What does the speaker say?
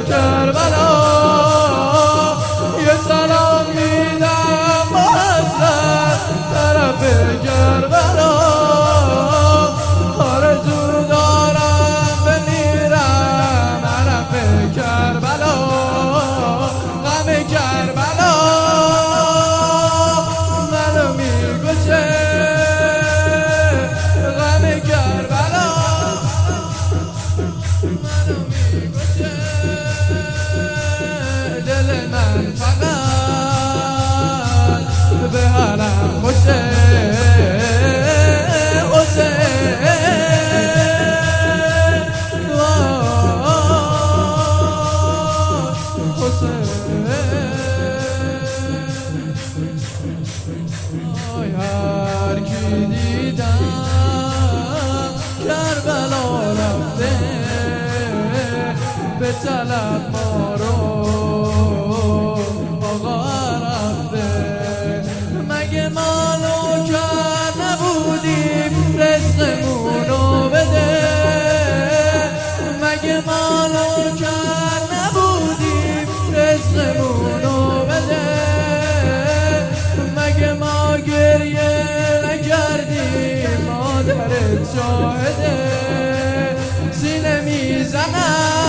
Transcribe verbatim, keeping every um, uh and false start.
کربلا یه سلام میدم با حسرت طرف کربلا آرزو دارم بمیرم حرف کربلا غم کربلا منو میکشه غم کربلا منو میکشه دل من فقط به حالم خوشه هر کی دیدم کربلا رفته به طلب ما رو آقا رفته مگه ما نوکر نبودیم رزقمونو بده مگه ما نوکر نبودیم رزقمونو بده مگه ما گریه نکردیم مادرت شاهده سینه میزنم